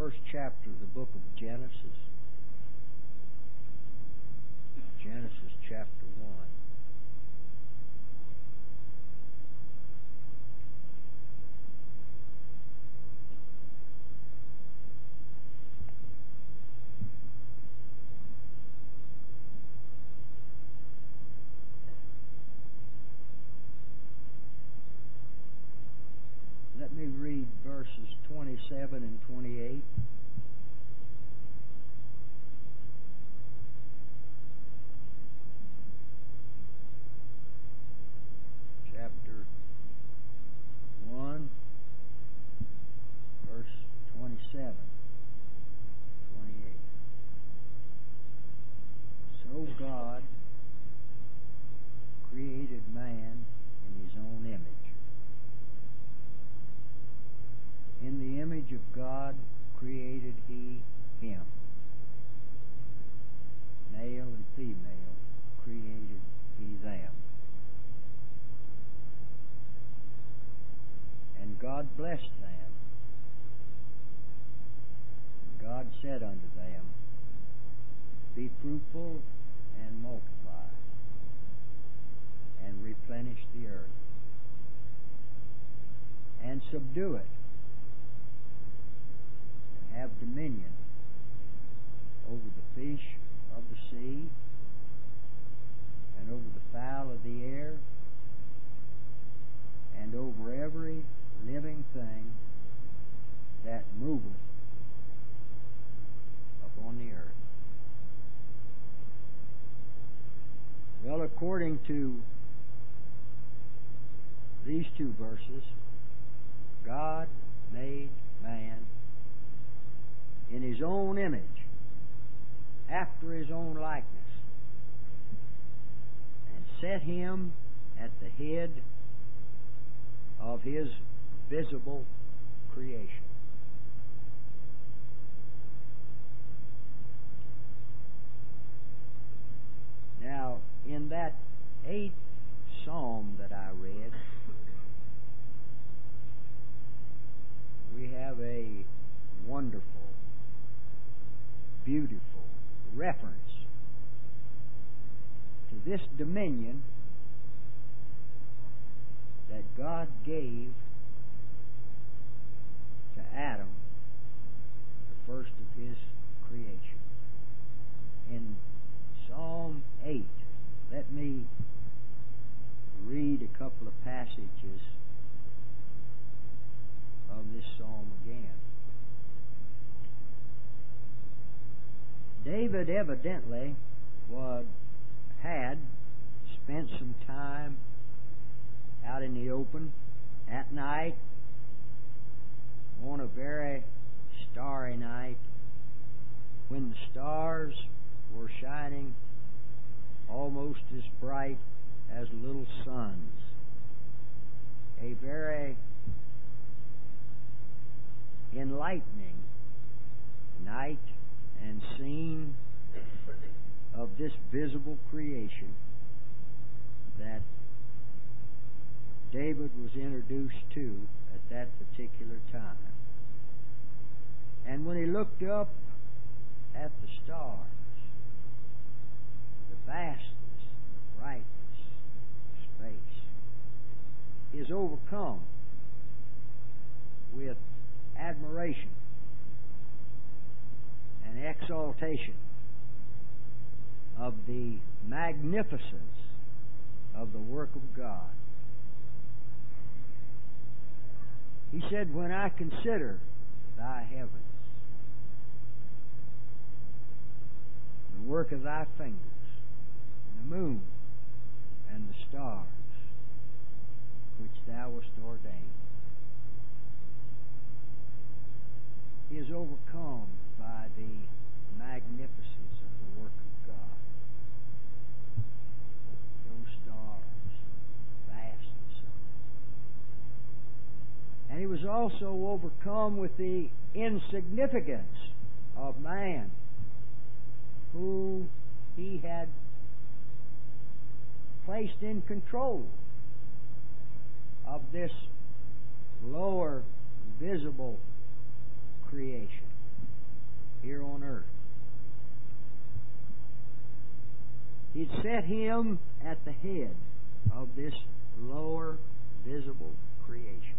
first chapter of the book of Genesis. Genesis chapter 1. Let me read verses 27 and 28. Chapter 1, verse 27, 28. So God created man in His own image. In the image of God created He him. Male and female created He them. And God blessed them. And God said unto them, Be fruitful and multiply, and replenish the earth, and subdue it, and have dominion over the fish of the sea, and over the fowl of the air, and over every living thing that moveth upon the earth. Well, according to these two verses, God made man in His own image, after His own likeness, and set him at the head of His visible creation. Now, in that 8th Psalm that I read, we have a wonderful, beautiful reference to this dominion that God gave to Adam, the first of his creation. In Psalm 8, let me read a couple of passages of this psalm again. David evidently had spent some time out in the open at night on a very starry night when the stars were shining almost as bright as little suns. A very enlightening night and scene of this visible creation that David was introduced to at that particular time. And when he looked up at the stars, the vastness, brightness, space, he is overcome with admiration and exaltation of the magnificence of the work of God. He said, When I consider thy heavens, the work of thy fingers, and the moon and the stars, which thou hast ordained. He is overcome by the magnificence of the work of God. Those stars, vastness of it. And he was also overcome with the insignificance of man, who he had placed in control of this lower visible creation. here on earth. He'd set him at the head of this lower visible creation.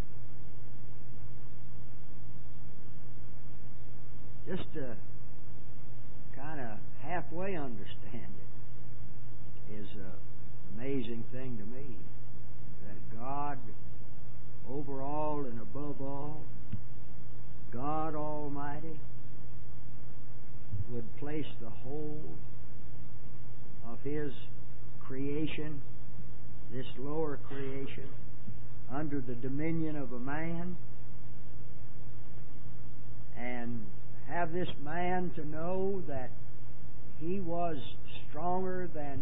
Just to kind of halfway understand it is an amazing thing to me, that God, over all and above all, God Almighty, would place the whole of His creation, this lower creation, under the dominion of a man, and have this man to know that he was stronger than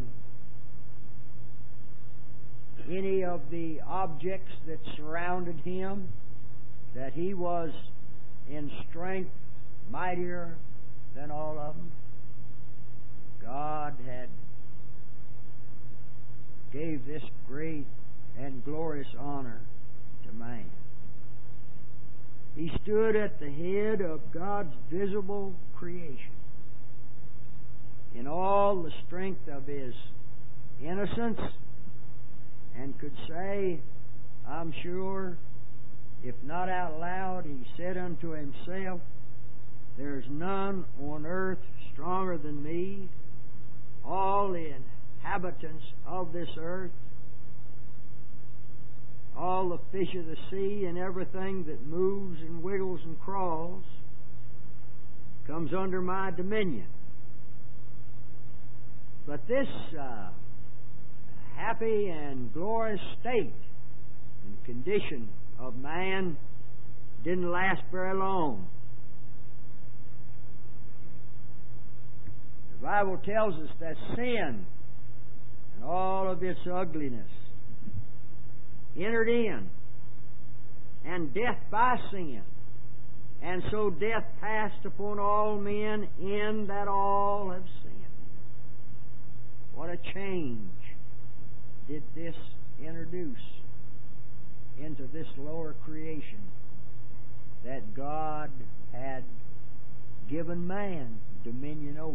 any of the objects that surrounded him, that he was in strength mightier than all of them. God had gave this great and glorious honor to man. He stood at the head of God's visible creation in all the strength of His innocence, and could say, I'm sure, if not out loud, He said unto Himself, there's none on earth stronger than me. All the inhabitants of this earth, all the fish of the sea and everything that moves and wiggles and crawls comes under my dominion. But this happy and glorious state and condition of man didn't last very long. The Bible tells us that sin and all of its ugliness entered in, and death by sin. And so death passed upon all men, in that all have sinned. What a change did this introduce into this lower creation that God had given man dominion over.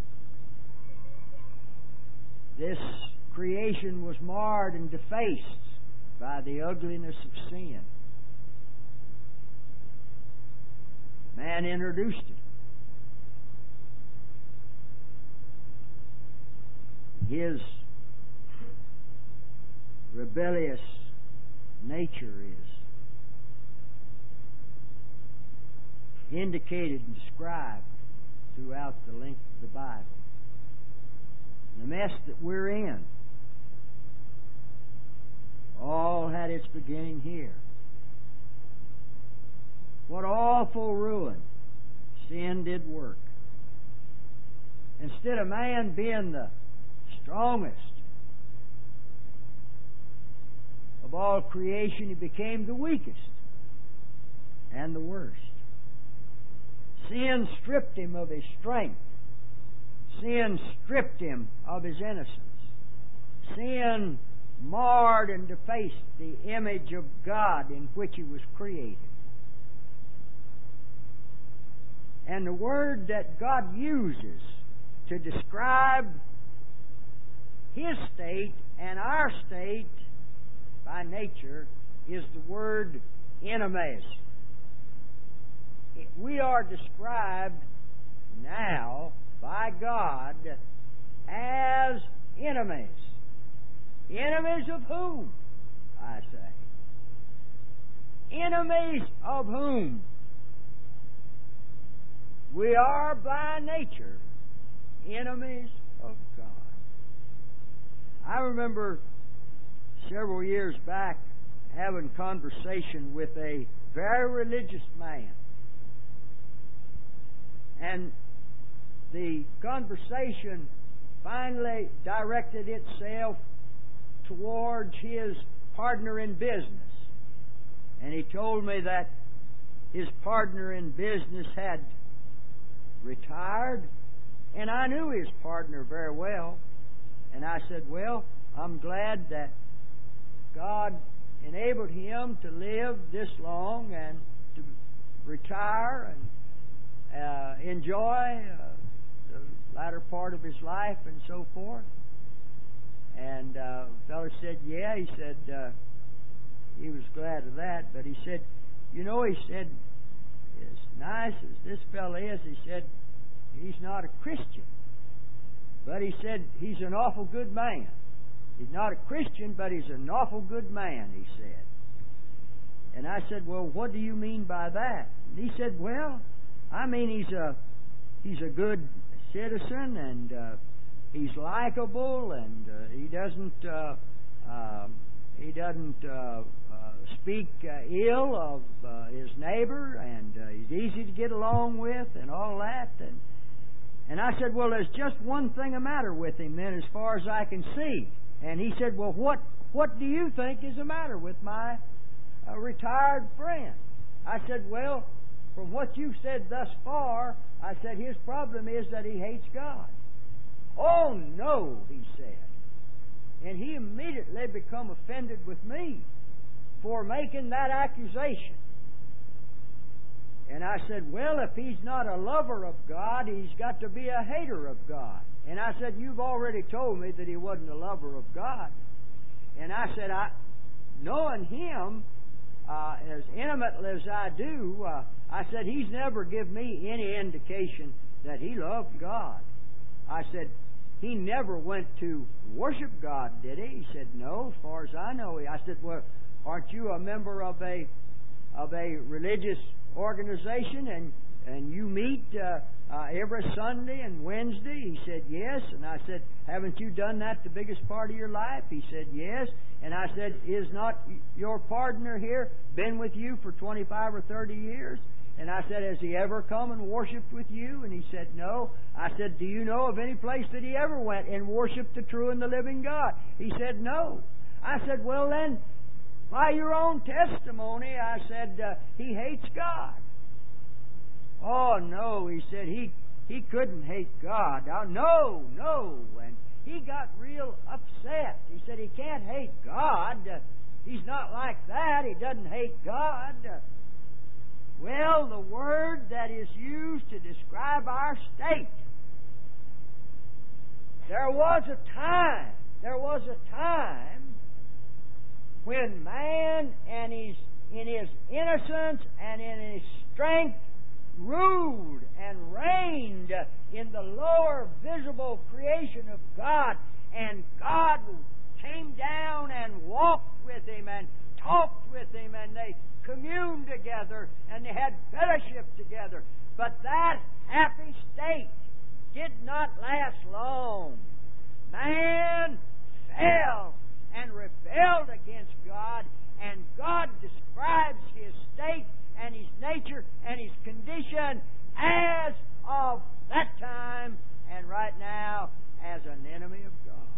This creation was marred and defaced by the ugliness of sin. Man introduced it. His rebellious nature is indicated and described throughout the length of the Bible. The mess that we're in all had its beginning here. What awful ruin sin did work. Instead of man being the strongest of all creation, he became the weakest and the worst. Sin stripped him of his strength. Sin stripped him of his innocence. Sin marred and defaced the image of God in which he was created. And the word that God uses to describe His state and our state by nature is the word enemies. We are described now by God as enemies. Enemies of whom, I say? Enemies of whom? We are by nature enemies of God. I remember several years back having conversation with a very religious man. And the conversation finally directed itself towards his partner in business. And he told me that his partner in business had retired, and I knew his partner very well. And I said, well, I'm glad that God enabled him to live this long and to retire and enjoy the latter part of his life and so forth? And the fellow said, yeah. He said he was glad of that. But he said, he said, as nice as this fellow is, he said, he's not a Christian. But he said, he's an awful good man. He's not a Christian, but he's an awful good man, he said. And I said, well, what do you mean by that? And he said, well, I mean he's a good citizen, and he's likable, and he doesn't speak ill of his neighbor, and he's easy to get along with, and all that. And I said, well, there's just one thing the matter with him then, as far as I can see. And he said, well, what do you think is the matter with my retired friend? I said, well, from what you've said thus far, I said, his problem is that he hates God. Oh, no, he said. And he immediately become offended with me for making that accusation. And I said, well, if he's not a lover of God, he's got to be a hater of God. And I said, you've already told me that he wasn't a lover of God. And I said, knowing him as intimately as I do, I said, he's never given me any indication that he loved God. I said, he never went to worship God, did he? He said, no, as far as I know. I said, well, aren't you a member of a religious organization and you meet every Sunday and Wednesday? He said, yes. And I said, haven't you done that the biggest part of your life? He said, yes. And I said, is not your partner here been with you for 25 or 30 years? And I said, has he ever come and worshipped with you? And he said, no. I said, do you know of any place that he ever went and worshipped the true and the living God? He said, no. I said, well then, by your own testimony, I said, he hates God. Oh, no, he said, he couldn't hate God. No. And he got real upset. He said, he can't hate God. He's not like that. He doesn't hate God. Well, the word that is used to describe our state, there was a time when man in his innocence and in his strength ruled and reigned in the lower visible creation of God, and God came down and walked with him and talked with him, and they communed together and they had fellowship together. But that happy state did not last long. Man fell and rebelled against God, and God describes his state and his nature and his condition as of that time and right now as an enemy of God.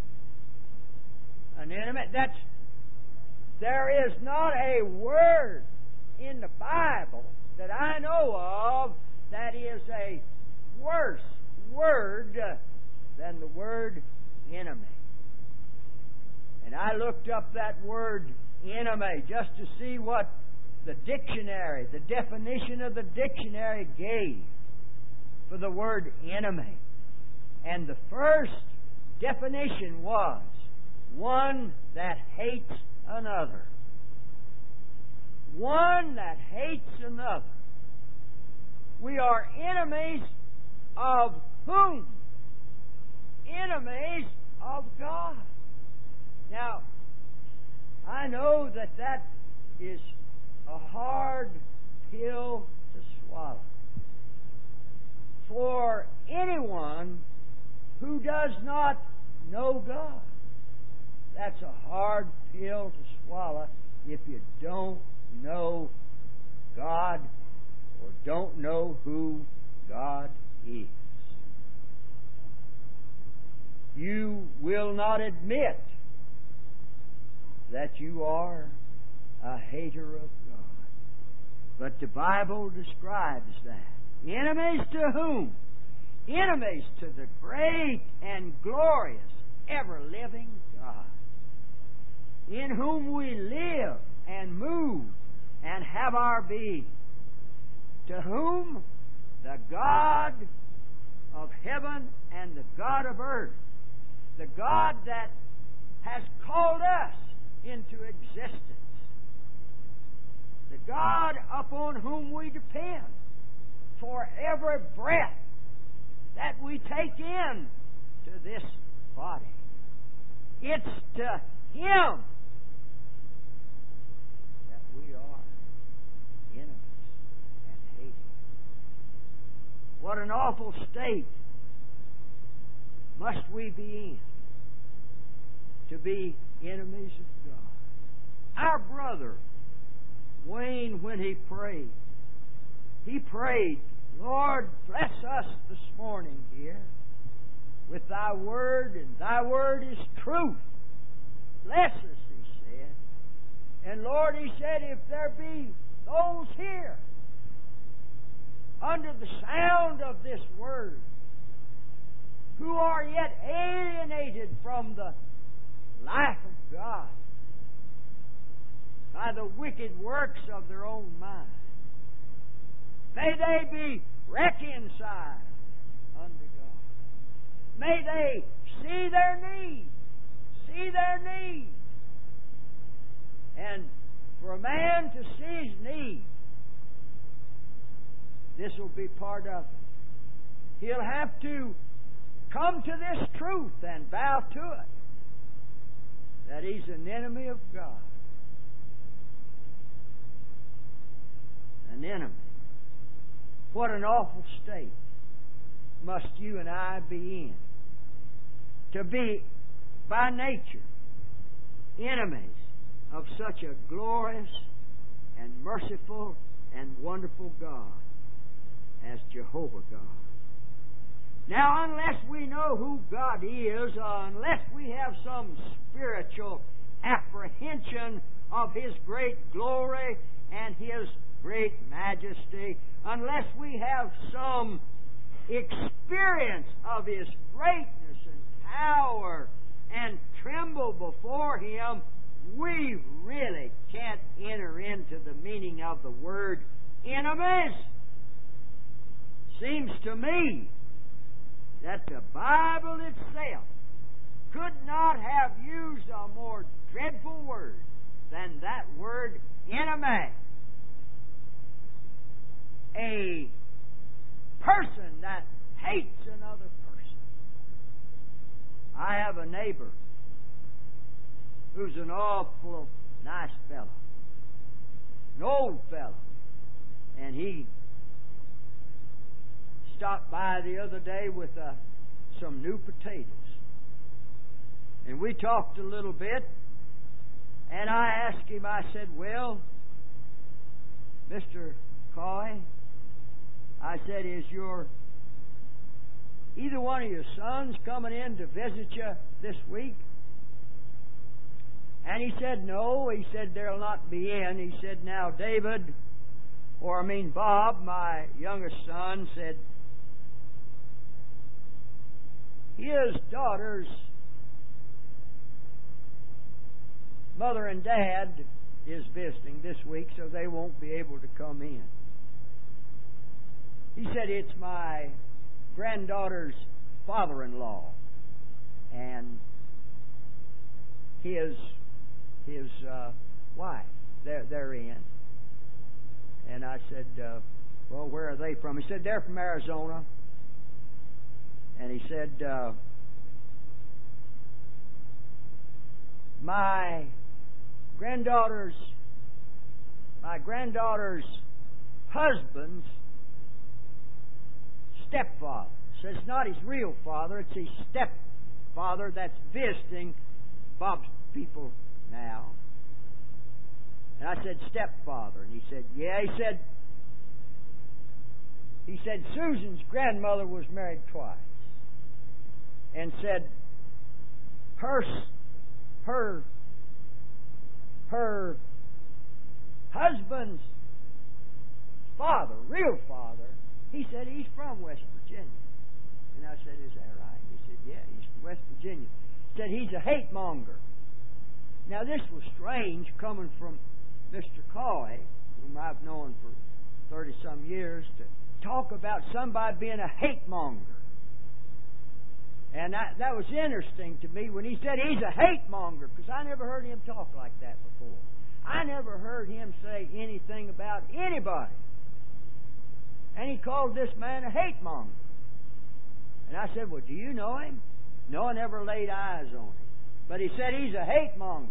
An enemy. There is not a word in the Bible that I know of that is a worse word than the word enemy. And I looked up that word enemy just to see what the definition of the dictionary gave for the word enemy. And the first definition was one that hates another. One that hates another. We are enemies of whom? Enemies of God. Now, I know that is a hard pill to swallow for anyone who does not know God. That's a hard pill to swallow if you don't know God or don't know who God is. You will not admit that you are a hater of God. But the Bible describes that. Enemies to whom? Enemies to the great and glorious, ever-living God, in whom we live and move and have our being. To whom? the God of heaven and the God of earth, the God that has called us into existence, the God upon whom we depend for every breath that we take in to this body. It's to Him that we are enemies and hated. What an awful state must we be in to be enemies of God. Our brother Wayne, when he prayed, Lord, bless us this morning here with Thy Word, and Thy Word is truth. Bless us, he said. And Lord, he said, if there be those here under the sound of this Word who are yet alienated from the life of God by the wicked works of their own mind, may they be reconciled unto God. May they see their need. And for a man to see his need, this will be part of it. He'll have to come to this truth and bow to it, that he's an enemy of God. An enemy. What an awful state must you and I be in, to be by nature enemies of such a glorious and merciful and wonderful God as Jehovah God. Now, unless we know who God is, unless we have some spiritual apprehension of His great glory and His great majesty, unless we have some experience of His greatness and power and tremble before Him, we really can't enter into the meaning of the word enemies. Seems to me that the Bible itself could not have used a more dreadful word than that word enemy. A person that hates another person. I have a neighbor who's an awful nice fellow, an old fellow, and he stopped by the other day with some new potatoes, and we talked a little bit, and I asked him, I said, well, Mr. Coy, I said, is either one of your sons coming in to visit you this week? And he said, no. He said, they'll not be in. He said, now, Bob, my youngest son, said, his daughter's mother and dad is visiting this week, so they won't be able to come in. He said, it's my granddaughter's father-in-law and his wife. They're in. And I said, well, where are they from? He said, they're from Arizona. And he said, my granddaughter's husband's stepfather. Says it's not his real father, it's his stepfather that's visiting Bob's people now. And I said, stepfather. And he said, yeah. He said Susan's grandmother was married twice. And said her husband's father, real father, he said he's from West Virginia. And I said, is that right? He said, yeah, he's from West Virginia. He said he's a hate monger. Now this was strange coming from Mr. Coy, whom I've known for 30-some years, to talk about somebody being a hate monger. And that was interesting to me when he said he's a hate monger, because I never heard him talk like that before. I never heard him say anything about anybody. And he called this man a hate monger. And I said, well, do you know him? No, I never laid eyes on him. But he said he's a hate monger.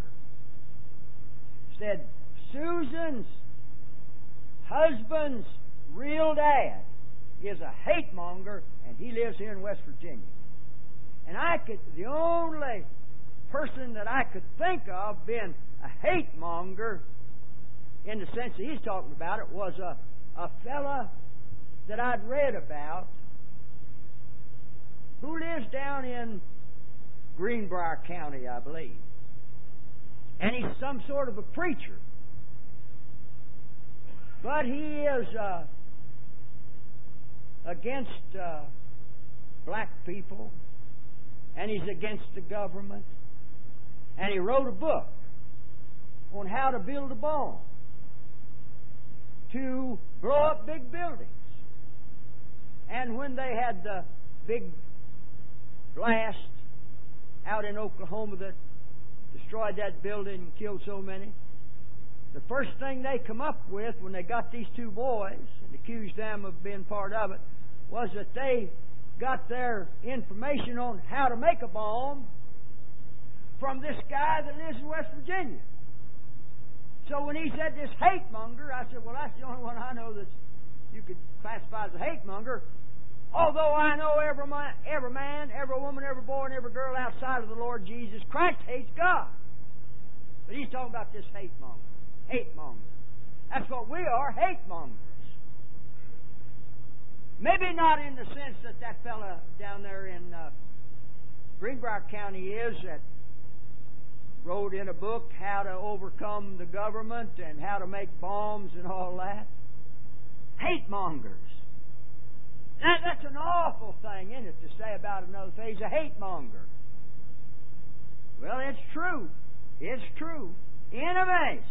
Said Susan's husband's real dad is a hate monger, and he lives here in West Virginia. And the only person that I could think of being a hate monger, in the sense that he's talking about it, was a fella that I'd read about who lives down in Greenbrier County, I believe. And he's some sort of a preacher. But he is against black people, and he's against the government. And he wrote a book on how to build a bomb to blow up big buildings. And when they had the big blast out in Oklahoma that destroyed that building and killed so many, the first thing they come up with when they got these two boys and accused them of being part of it was that they got their information on how to make a bomb from this guy that lives in West Virginia. So when he said this hate monger, I said, well, that's the only one I know that you could classify as a hate monger. Although I know every man, every woman, every boy, and every girl outside of the Lord Jesus Christ hates God. But he's talking about this hate monger. Hate monger. That's what we are, hate mongers. Maybe not in the sense that fella down there in Greenbrier County is, that wrote in a book how to overcome the government and how to make bombs and all that. Hate mongers. That's an awful thing, isn't it, to say about another faith? He's a hate monger. Well, it's true. It's true. Enemies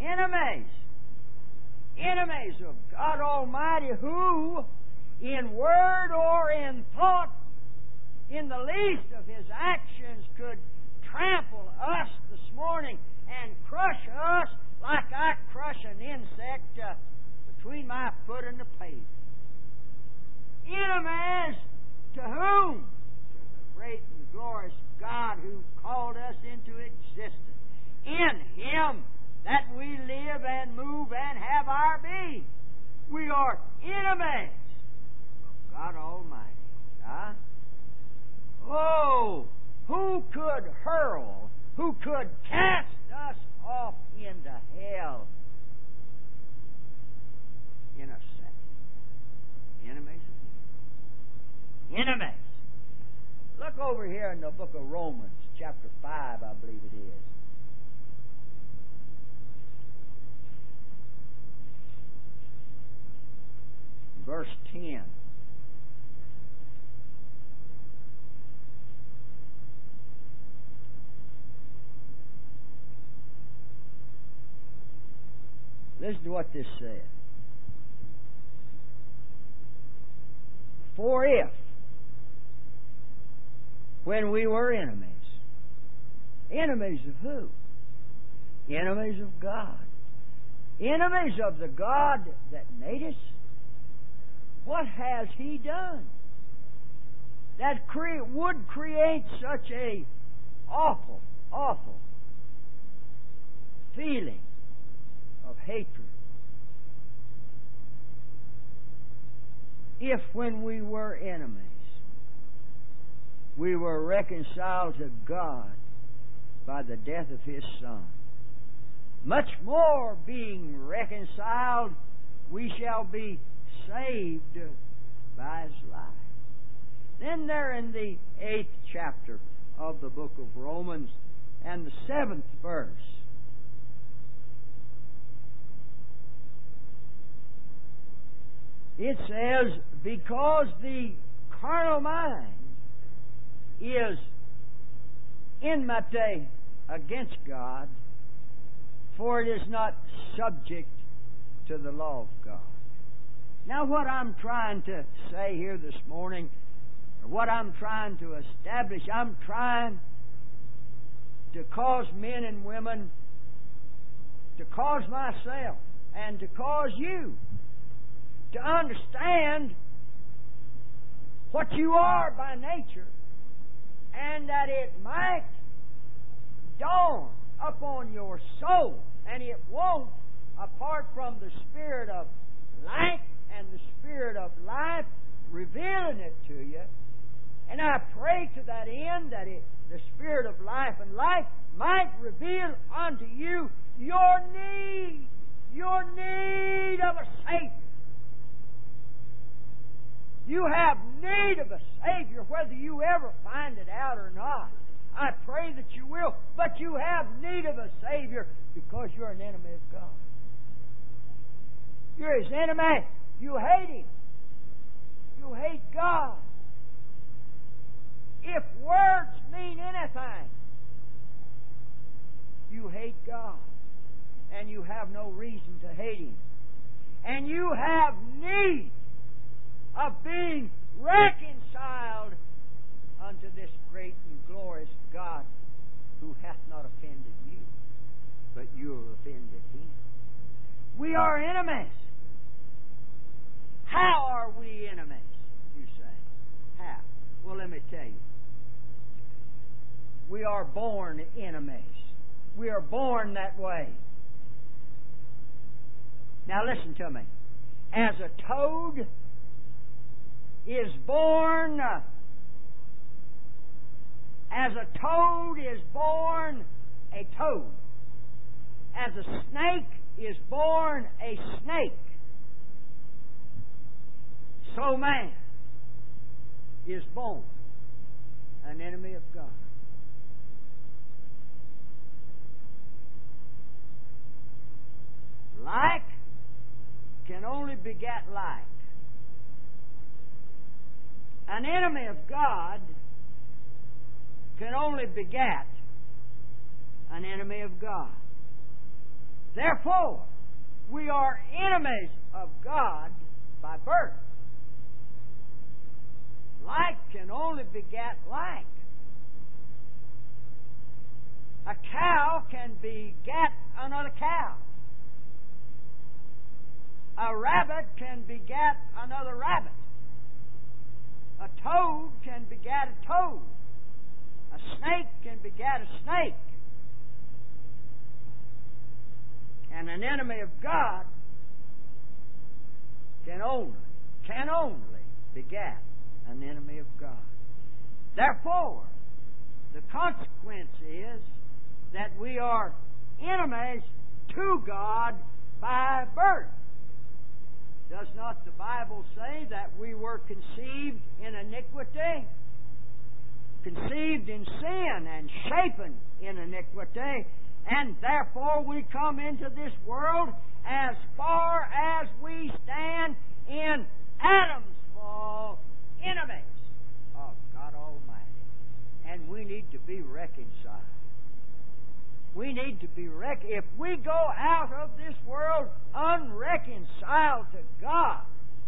of God Almighty, who in word or in thought, in the least of His actions, could trample us this morning and crush us like I crush an insect between my foot and the pavement. Enemies to whom? To the great and glorious God who called us into existence. In Him that we live and move and have our being. We are enemies of God Almighty. Huh? Oh, who could hurl, who could cast us off into hell in a second? Enemies of Him. Enemies. Look over here in the book of Romans, chapter 5, I believe it is. Verse 10. Listen to what this says. For if, when we were enemies of who? Enemies of God. Enemies of the God that made us. What has He done that would create such a awful feeling of hatred? If when we were enemies, we were reconciled to God by the death of His Son, much more being reconciled, we shall be saved by His life. Then there in the 8th chapter of the book of Romans and the 7th verse, it says, because the carnal mind is enmity against God, for it is not subject to the law of God. Now, what I'm trying to say here this morning, or what I'm trying to establish, I'm trying to cause men and women, to cause myself, and to cause you to understand what you are by nature, and that it might dawn upon your soul, and it won't apart from the Spirit of light and the Spirit of life revealing it to you. And I pray to that end that the Spirit of life and life might reveal unto you your need of a Savior. You have need of a Savior, whether you ever find it out or not. I pray that you will, but you have need of a Savior because you're an enemy of God. You're His enemy. You hate Him. You hate God. If words mean anything, you hate God. And you have no reason to hate Him. And you have need of being reconciled unto this great and glorious God who hath not offended you, but you have offended Him. We are enemies. How are we enemies, you say? How? Well, let me tell you. We are born enemies. We are born that way. Now listen to me. As a toad is born, a toad. As a snake is born a snake. So man is born an enemy of God. Like can only beget like. An enemy of God can only beget an enemy of God. Therefore, we are enemies of God by birth. Like can only beget like. A cow can beget another cow. A rabbit can beget another rabbit. A toad can beget a toad. A snake can beget a snake. And an enemy of God can only beget an enemy of God. Therefore, the consequence is that we are enemies to God by birth. Does not the Bible say that we were conceived in iniquity, conceived in sin, and shapen in iniquity, and therefore we come into this world as far as we stand in Adam's fall, enemies of God Almighty. And we need to be reconciled. We need to be if we go out of this world unreconciled to God,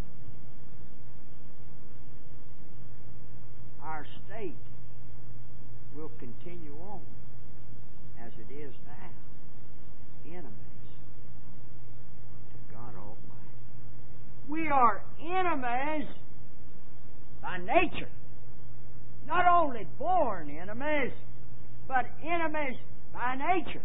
our state will continue on as it is now, enemies to God Almighty. We are enemies by nature. Not only born enemies, but enemies by nature.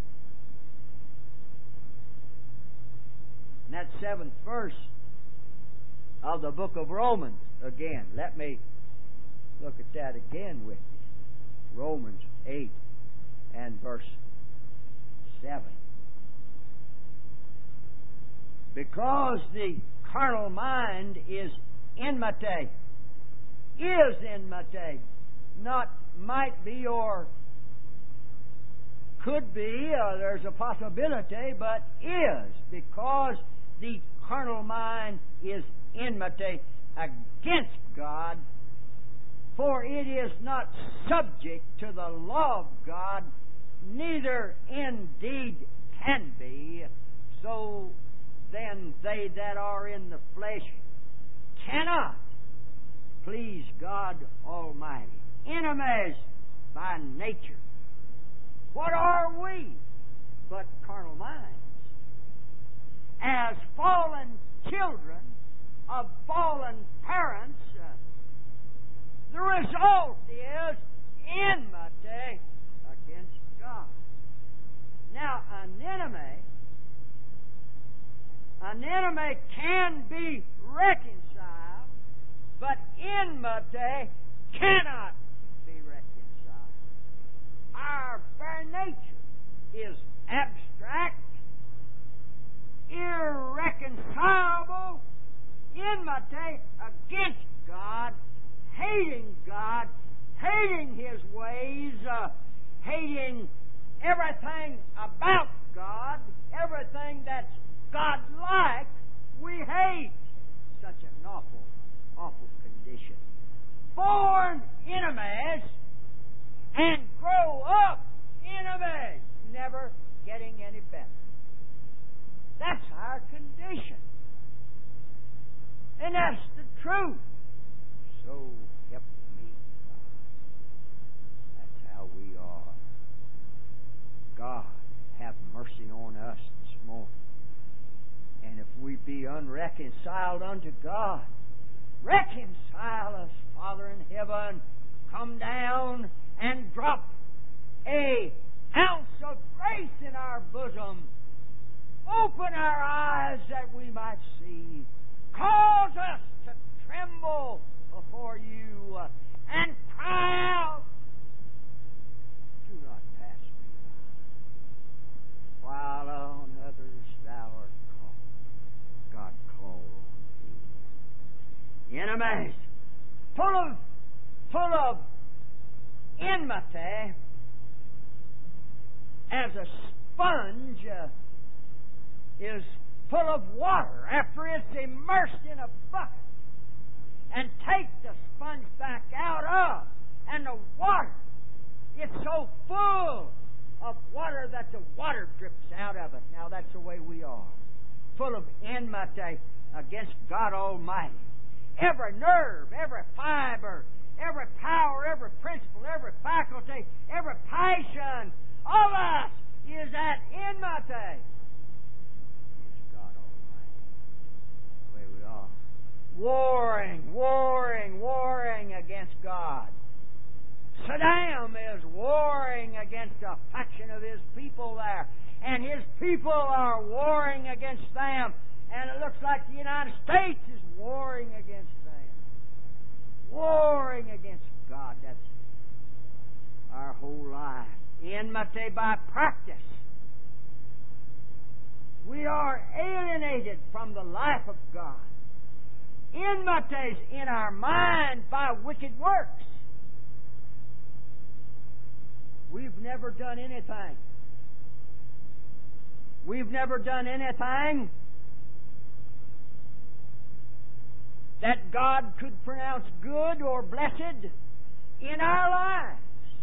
And that 7th verse of the book of Romans, again, let me look at that again with you. Romans 8 and verse 7. Because the carnal mind is enmity, not might be or could be, there's a possibility, but is, because the carnal mind is enmity against God, for it is not subject to the law of God, neither indeed can be. So then they that are in the flesh cannot please God Almighty. Enemies by nature. What are we but carnal minds? As fallen children of fallen parents, the result is enmity against God. Now, an enemy can be reconciled, but enmity cannot be reconciled. Our very nature is abstract, irreconcilable enmity against God, hating His ways, hating everything about God, everything that's God-like, we hate. Such an awful, awful condition. Born enemies and grow up enemies, never getting any better. That's our condition. And that's the truth. So help me, God. That's how we are. God, have mercy on us this morning. And if we be unreconciled unto God, reconcile us, Father in heaven. Come down and drop an ounce of grace in our bosom. Open our eyes that we might see. Cause us to tremble before you and cry out, do not pass me by. While on others thou art called, God call on thee. Enemies, full of enmity, as a sponge is full of water after it's immersed in a bucket, and take the sponge back out of, and the water, it's so full of water that the water drips out of it. Now that's the way we are, full of enmity against God Almighty. Every nerve, every fiber, every power, every principle, every faculty, every passion of us is at enmity. Warring against God. Saddam is warring against a faction of his people there, and his people are warring against them, and it looks like the United States is warring against them. Warring against God. That's our whole life. Enmity by practice. We are alienated from the life of God. Enmities in our mind by wicked works. We've never done anything. We've never done anything that God could pronounce good or blessed in our lives,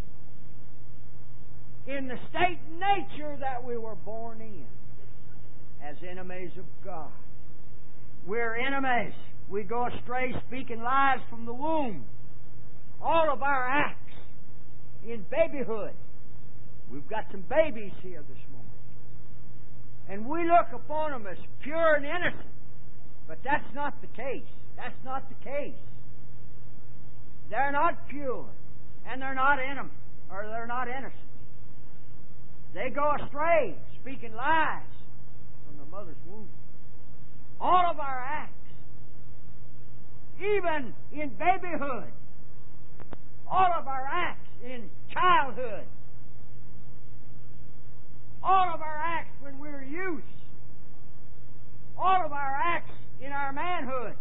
in the state and nature that we were born in, as enemies of God. We're enemies. We go astray speaking lies from the womb. All of our acts in babyhood. We've got some babies here this morning. And we look upon them as pure and innocent. But that's not the case. That's not the case. They're not pure. And they're not innocent. Or they're not innocent. They go astray speaking lies from the mother's womb. All of our acts, even in babyhood, all of our acts in childhood, all of our acts when we were youth, all of our acts in our manhood,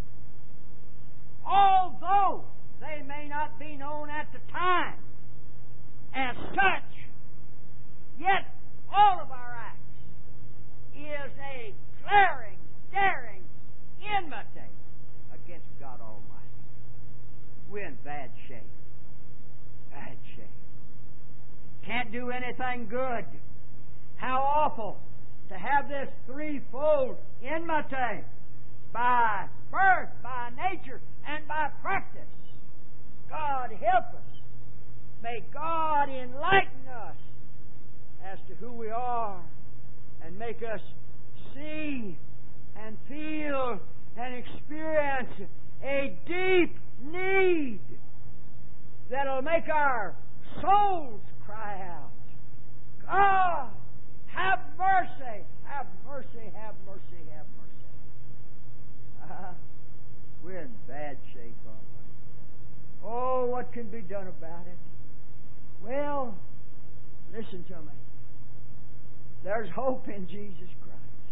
although they may not be known at the time as such, yet all of our acts is a glaring, daring enmity against God Almighty. We're in bad shape. Bad shape. Can't do anything good. How awful to have this threefold enmity by birth, by nature, and by practice. God help us. May God enlighten us as to who we are and make us see and feel and experience a deep need that'll make our souls cry out, God, have mercy, have mercy, have mercy, have mercy. We're in bad shape, aren't we? Oh, what can be done about it? Well, listen to me. There's hope in Jesus Christ.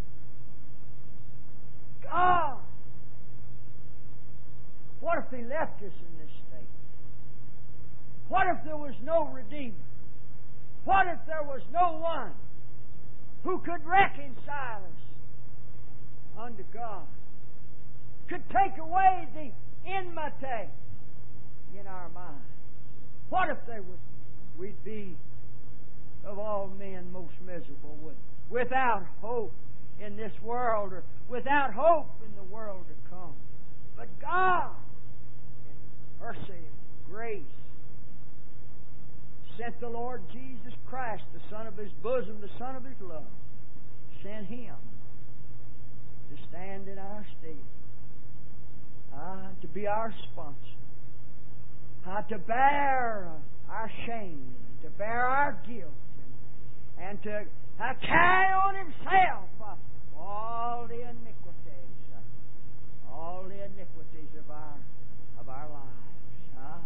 God! What if He left us in this state? What if there was no Redeemer? What if there was no one who could reconcile us unto God? Could take away the enmity in our minds? What if we'd be of all men most miserable, without hope in this world, or without hope in the world to come? But God, in mercy and grace, sent the Lord Jesus Christ, the Son of His bosom, the Son of His love, sent Him to stand in our stead, to be our sponsor, to bear our shame, to bear our guilt, and to carry on Himself all the iniquities of our lives.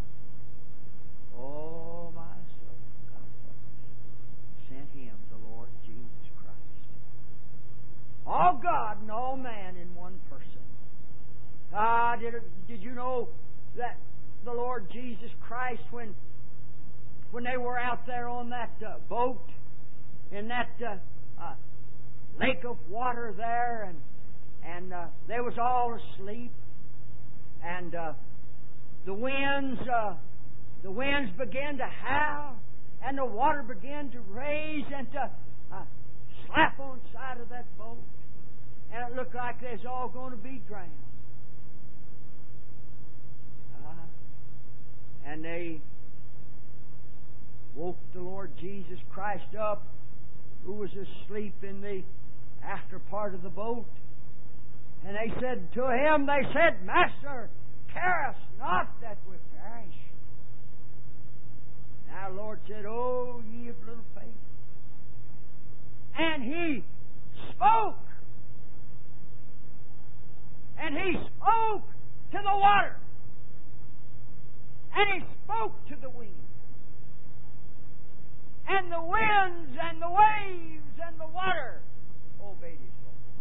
Oh, my soul, God sent Him, the Lord Jesus Christ. All God and all man in one person. Did you know that the Lord Jesus Christ, when they were out there on that boat, in that lake of water there, and they was all asleep, and the winds began to howl, and the water began to raise and to slap on the side of that boat, and it looked like they was all going to be drowned. And they woke the Lord Jesus Christ up, who was asleep in the after part of the boat. And they said to Him, Master, carest not that we perish. And our Lord said, Oh, ye of little faith. And He spoke. And He spoke to the water. And He spoke to the wind. And the winds and the waves and the water obeyed His voice.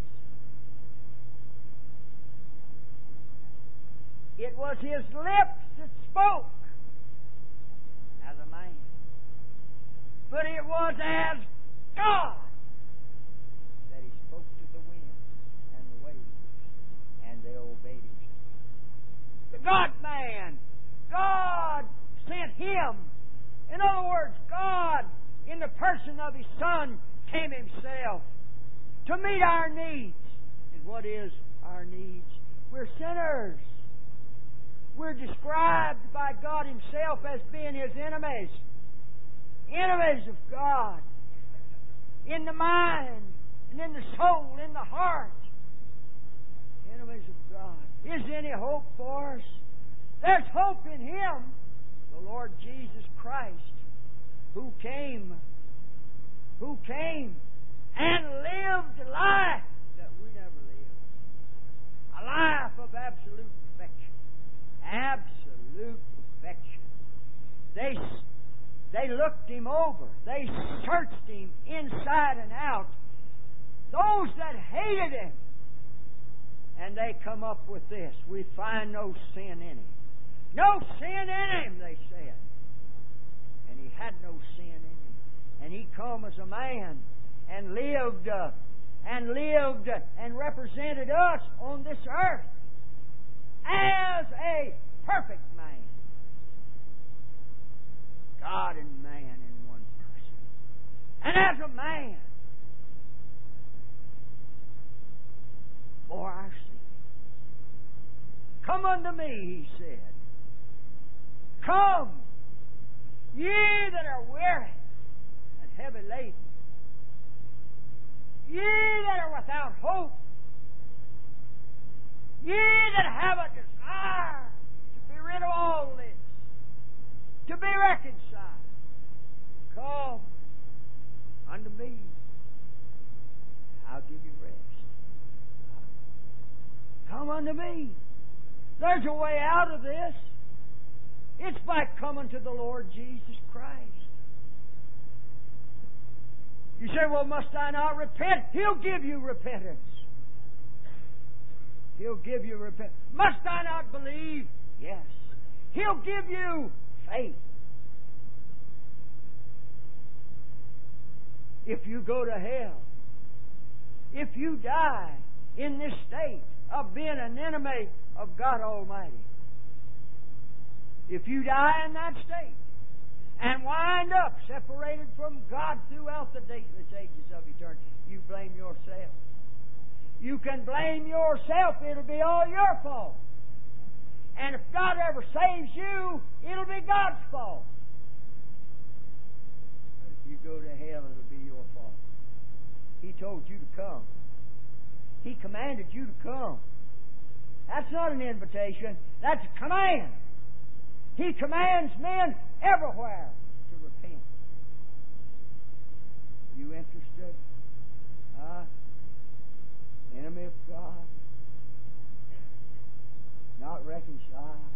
It was His lips that spoke as a man. But it was as God that He spoke to the wind and the waves, and they obeyed Him. The God-man, God sent Him. In other words, God, in the person of His Son, came Himself to meet our needs. And what is our needs? We're sinners. We're described by God Himself as being His enemies. Enemies of God. In the mind, and in the soul, in the heart. Enemies of God. Is there any hope for us? There's hope in Him, the Lord Jesus Christ, who came and lived a life that we never lived. A life of absolute perfection. Absolute perfection. They looked Him over. They searched Him inside and out. Those that hated Him. And they come up with this. We find no sin in Him. No sin in Him, they said. And He had no sin in Him. And He come as a man and lived and represented us on this earth as a perfect man. God and man in one person. And as a man, Come unto me, He said. Come, ye that are weary and heavy laden, ye that are without hope, ye that have a desire to be rid of all this, to be reconciled, come unto me. I'll give you rest. Come unto me. There's a way out of this. It's by coming to the Lord Jesus Christ. You say, well, must I not repent? He'll give you repentance. He'll give you repentance. Must I not believe? Yes. He'll give you faith. If you go to hell, if you die in this state of being an enemy of God Almighty, if you die in that state and wind up separated from God throughout the dateless ages of eternity, you blame yourself. You can blame yourself. It'll be all your fault. And if God ever saves you, it'll be God's fault. But if you go to hell, it'll be your fault. He told you to come. He commanded you to come. That's not an invitation. That's a command. He commands men everywhere to repent. You interested? Enemy of God? Not reconciled?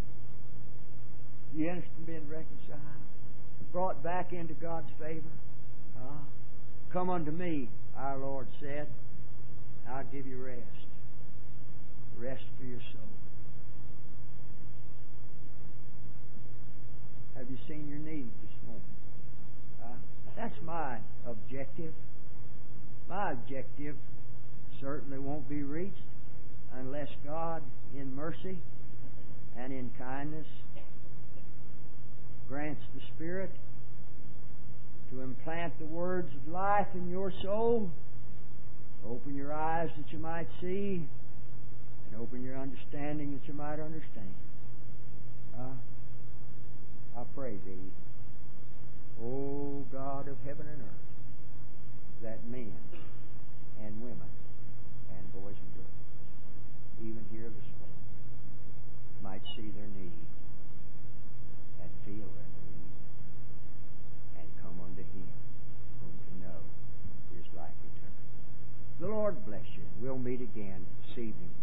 You interested in being reconciled? Brought back into God's favor? Come unto me, our Lord said. I'll give you rest. Rest for your soul. Have you seen your need this morning? That's my objective. My objective certainly won't be reached unless God, in mercy and in kindness, grants the Spirit to implant the words of life in your soul, open your eyes that you might see, and open your understanding that you might understand. I pray thee, O God of heaven and earth, that men and women and boys and girls, even here this morning, might see their need and feel their need and come unto Him whom to know is life eternal. The Lord bless you. We'll meet again this evening.